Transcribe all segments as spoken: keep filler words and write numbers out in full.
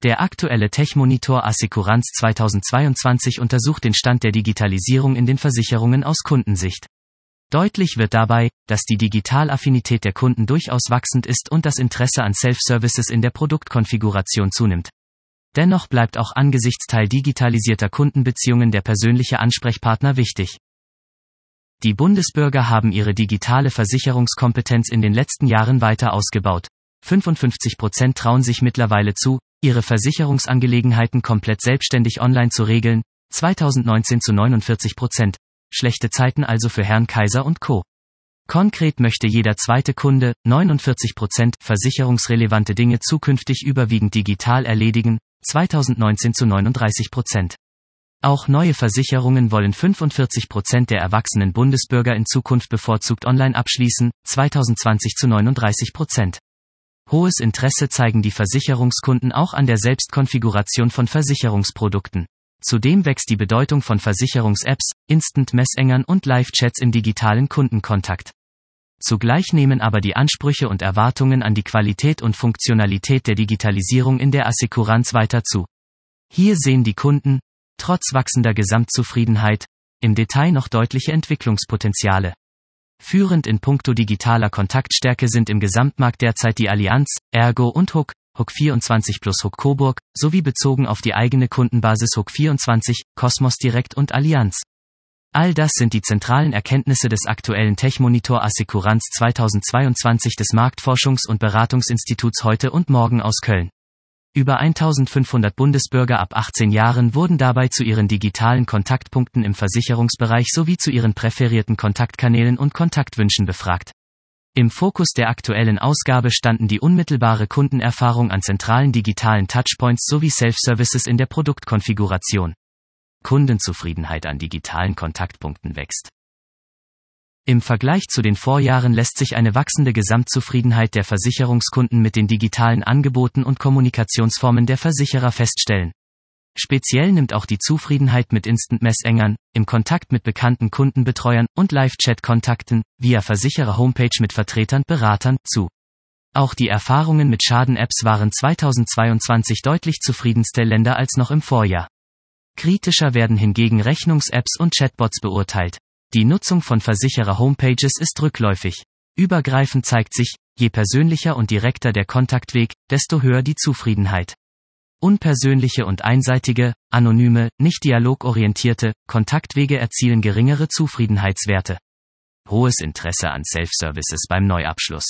Der aktuelle Tech-Monitor Assekuranz zweitausendzweiundzwanzig untersucht den Stand der Digitalisierung in den Versicherungen aus Kundensicht. Deutlich wird dabei, dass die Digitalaffinität der Kunden durchaus wachsend ist und das Interesse an Self-Services in der Produktkonfiguration zunimmt. Dennoch bleibt auch angesichts teildigitalisierter Kundenbeziehungen der persönliche Ansprechpartner wichtig. Die Bundesbürger haben ihre digitale Versicherungskompetenz in den letzten Jahren weiter ausgebaut. fünfundfünfzig Prozent trauen sich mittlerweile zu, ihre Versicherungsangelegenheiten komplett selbstständig online zu regeln, zweitausendneunzehn zu neunundvierzig Prozent. Schlechte Zeiten also für Herrn Kaiser und Co. Konkret möchte jeder zweite Kunde, neunundvierzig Prozent, versicherungsrelevante Dinge zukünftig überwiegend digital erledigen, zweitausendneunzehn zu neununddreißig Prozent. Auch neue Versicherungen wollen fünfundvierzig Prozent der erwachsenen Bundesbürger in Zukunft bevorzugt online abschließen, zweitausendzwanzig zu neununddreißig Prozent. Hohes Interesse zeigen die Versicherungskunden auch an der Selbstkonfiguration von Versicherungsprodukten. Zudem wächst die Bedeutung von Versicherungs-Apps, Instant-Messengern und Live-Chats im digitalen Kundenkontakt. Zugleich nehmen aber die Ansprüche und Erwartungen an die Qualität und Funktionalität der Digitalisierung in der Assekuranz weiter zu. Hier sehen die Kunden, trotz wachsender Gesamtzufriedenheit, im Detail noch deutliche Entwicklungspotenziale. Führend in puncto digitaler Kontaktstärke sind im Gesamtmarkt derzeit die Allianz, Ergo und Hook, Hook vierundzwanzig plus Hook Coburg, sowie bezogen auf die eigene Kundenbasis Hook vierundzwanzig, Cosmos Direct und Allianz. All das sind die zentralen Erkenntnisse des aktuellen Tech-Monitor Assekuranz zweitausendzweiundzwanzig des Marktforschungs- und Beratungsinstituts Heute und Morgen aus Köln. Über eintausendfünfhundert Bundesbürger ab achtzehn Jahren wurden dabei zu ihren digitalen Kontaktpunkten im Versicherungsbereich sowie zu ihren präferierten Kontaktkanälen und Kontaktwünschen befragt. Im Fokus der aktuellen Ausgabe standen die unmittelbare Kundenerfahrung an zentralen digitalen Touchpoints sowie Self-Services in der Produktkonfiguration. Kundenzufriedenheit an digitalen Kontaktpunkten wächst. Im Vergleich zu den Vorjahren lässt sich eine wachsende Gesamtzufriedenheit der Versicherungskunden mit den digitalen Angeboten und Kommunikationsformen der Versicherer feststellen. Speziell nimmt auch die Zufriedenheit mit Instant-Messengern, im Kontakt mit bekannten Kundenbetreuern und Live-Chat-Kontakten, via Versicherer-Homepage mit Vertretern, Beratern, zu. Auch die Erfahrungen mit Schaden-Apps waren zweitausendzweiundzwanzig deutlich zufriedenste Länder als noch im Vorjahr. Kritischer werden hingegen Rechnungs-Apps und Chatbots beurteilt. Die Nutzung von Versicherer-Homepages ist rückläufig. Übergreifend zeigt sich, je persönlicher und direkter der Kontaktweg, desto höher die Zufriedenheit. Unpersönliche und einseitige, anonyme, nicht dialogorientierte Kontaktwege erzielen geringere Zufriedenheitswerte. Hohes Interesse an Self-Services beim Neuabschluss.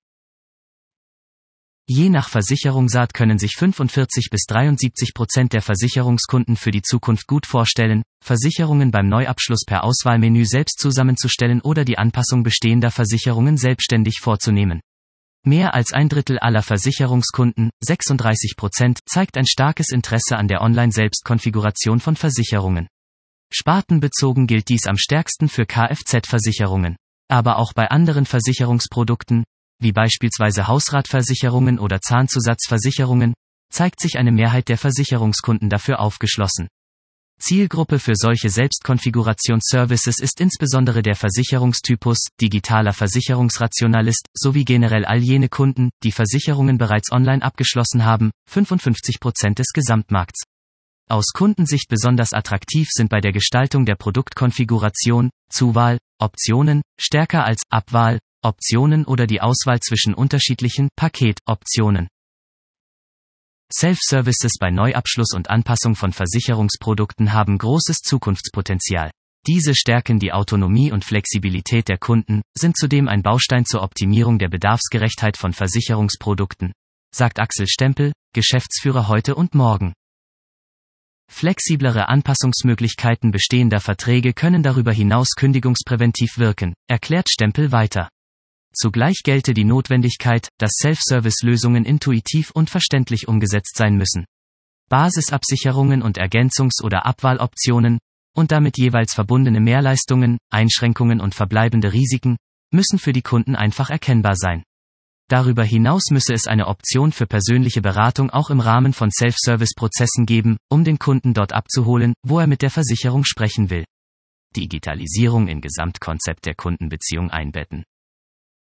Je nach Versicherungsart können sich fünfundvierzig bis dreiundsiebzig Prozent der Versicherungskunden für die Zukunft gut vorstellen, Versicherungen beim Neuabschluss per Auswahlmenü selbst zusammenzustellen oder die Anpassung bestehender Versicherungen selbstständig vorzunehmen. Mehr als ein Drittel aller Versicherungskunden, sechsunddreißig Prozent, zeigt ein starkes Interesse an der Online-Selbstkonfiguration von Versicherungen. Spartenbezogen gilt dies am stärksten für Kfz-Versicherungen. Aber auch bei anderen Versicherungsprodukten, wie beispielsweise Hausratversicherungen oder Zahnzusatzversicherungen, zeigt sich eine Mehrheit der Versicherungskunden dafür aufgeschlossen. Zielgruppe für solche Selbstkonfigurationsservices ist insbesondere der Versicherungstypus, digitaler Versicherungsrationalist, sowie generell all jene Kunden, die Versicherungen bereits online abgeschlossen haben, fünfundfünfzig Prozent des Gesamtmarkts. Aus Kundensicht besonders attraktiv sind bei der Gestaltung der Produktkonfiguration, Zuwahl, Optionen, stärker als Abwahl, Optionen oder die Auswahl zwischen unterschiedlichen Paketoptionen. Self-Services bei Neuabschluss und Anpassung von Versicherungsprodukten haben großes Zukunftspotenzial. Diese stärken die Autonomie und Flexibilität der Kunden, sind zudem ein Baustein zur Optimierung der Bedarfsgerechtheit von Versicherungsprodukten, sagt Axel Stempel, Geschäftsführer Heute und Morgen. Flexiblere Anpassungsmöglichkeiten bestehender Verträge können darüber hinaus kündigungspräventiv wirken, erklärt Stempel weiter. Zugleich gelte die Notwendigkeit, dass Self-Service-Lösungen intuitiv und verständlich umgesetzt sein müssen. Basisabsicherungen und Ergänzungs- oder Abwahloptionen, und damit jeweils verbundene Mehrleistungen, Einschränkungen und verbleibende Risiken, müssen für die Kunden einfach erkennbar sein. Darüber hinaus müsse es eine Option für persönliche Beratung auch im Rahmen von Self-Service-Prozessen geben, um den Kunden dort abzuholen, wo er mit der Versicherung sprechen will. Digitalisierung in Gesamtkonzept der Kundenbeziehung einbetten.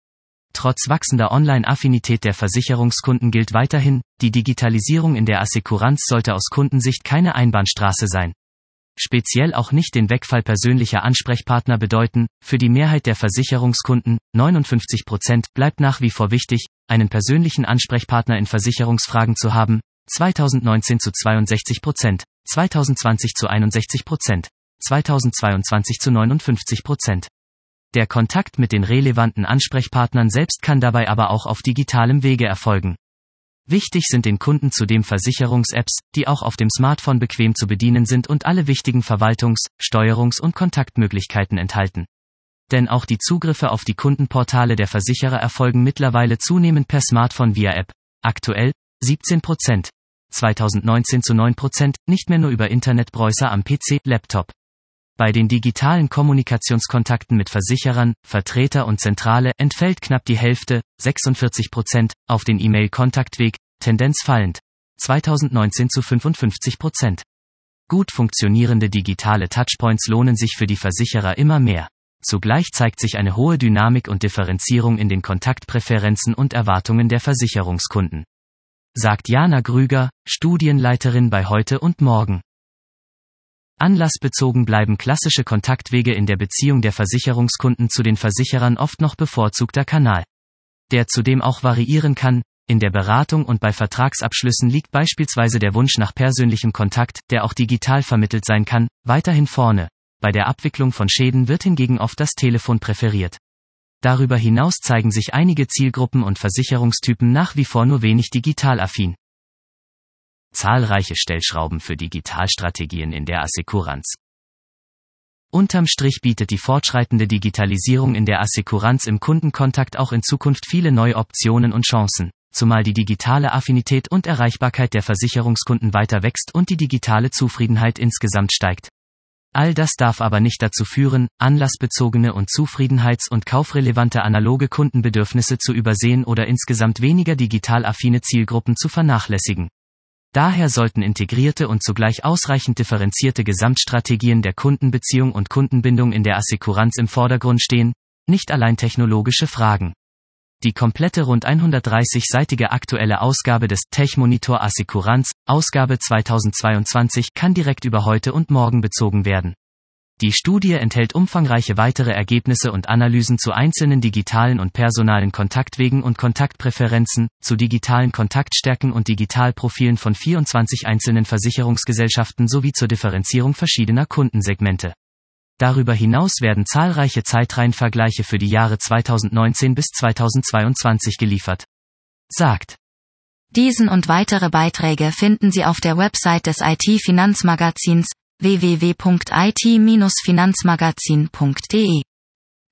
Trotz wachsender Online-Affinität der Versicherungskunden gilt weiterhin, die Digitalisierung in der Assekuranz sollte aus Kundensicht keine Einbahnstraße sein. Speziell auch nicht den Wegfall persönlicher Ansprechpartner bedeuten. Für die Mehrheit der Versicherungskunden, neunundfünfzig Prozent, bleibt nach wie vor wichtig, einen persönlichen Ansprechpartner in Versicherungsfragen zu haben, zweitausendneunzehn zu zweiundsechzig Prozent, zweitausendzwanzig zu einundsechzig Prozent, zweitausendzweiundzwanzig zu neunundfünfzig Prozent. Der Kontakt mit den relevanten Ansprechpartnern selbst kann dabei aber auch auf digitalem Wege erfolgen. Wichtig sind den Kunden zudem Versicherungs-Apps, die auch auf dem Smartphone bequem zu bedienen sind und alle wichtigen Verwaltungs-, Steuerungs- und Kontaktmöglichkeiten enthalten. Denn auch die Zugriffe auf die Kundenportale der Versicherer erfolgen mittlerweile zunehmend per Smartphone via App. Aktuell siebzehn Prozent, zweitausendneunzehn zu neun Prozent, nicht mehr nur über Internetbrowser am P C, Laptop. Bei den digitalen Kommunikationskontakten mit Versicherern, Vertreter und Zentrale entfällt knapp die Hälfte, sechsundvierzig Prozent, auf den E-Mail-Kontaktweg, Tendenz fallend, zweitausendneunzehn zu fünfundfünfzig Prozent. Gut funktionierende digitale Touchpoints lohnen sich für die Versicherer immer mehr. Zugleich zeigt sich eine hohe Dynamik und Differenzierung in den Kontaktpräferenzen und Erwartungen der Versicherungskunden. Sagt Jana Grüger, Studienleiterin bei Heute und Morgen. Anlassbezogen bleiben klassische Kontaktwege in der Beziehung der Versicherungskunden zu den Versicherern oft noch bevorzugter Kanal. Der zudem auch variieren kann. In der Beratung und bei Vertragsabschlüssen liegt beispielsweise der Wunsch nach persönlichem Kontakt, der auch digital vermittelt sein kann, weiterhin vorne. Bei der Abwicklung von Schäden wird hingegen oft das Telefon präferiert. Darüber hinaus zeigen sich einige Zielgruppen und Versicherungstypen nach wie vor nur wenig digital affin. Zahlreiche Stellschrauben für Digitalstrategien in der Assekuranz. Unterm Strich bietet die fortschreitende Digitalisierung in der Assekuranz im Kundenkontakt auch in Zukunft viele neue Optionen und Chancen, zumal die digitale Affinität und Erreichbarkeit der Versicherungskunden weiter wächst und die digitale Zufriedenheit insgesamt steigt. All das darf aber nicht dazu führen, anlassbezogene und zufriedenheits- und kaufrelevante analoge Kundenbedürfnisse zu übersehen oder insgesamt weniger digital affine Zielgruppen zu vernachlässigen. Daher sollten integrierte und zugleich ausreichend differenzierte Gesamtstrategien der Kundenbeziehung und Kundenbindung in der Assekuranz im Vordergrund stehen, nicht allein technologische Fragen. Die komplette rund hundertdreißig-seitige aktuelle Ausgabe des Tech-Monitor Assekuranz, Ausgabe zweitausendzweiundzwanzig, kann direkt über Heute und Morgen bezogen werden. Die Studie enthält umfangreiche weitere Ergebnisse und Analysen zu einzelnen digitalen und personalen Kontaktwegen und Kontaktpräferenzen, zu digitalen Kontaktstärken und Digitalprofilen von vierundzwanzig einzelnen Versicherungsgesellschaften sowie zur Differenzierung verschiedener Kundensegmente. Darüber hinaus werden zahlreiche Zeitreihenvergleiche für die Jahre zweitausendneunzehn bis zweitausendzweiundzwanzig geliefert. Sagt. Diesen und weitere Beiträge finden Sie auf der Website des I T-Finanzmagazins w w w punkt i t Bindestrich finanzmagazin punkt d e.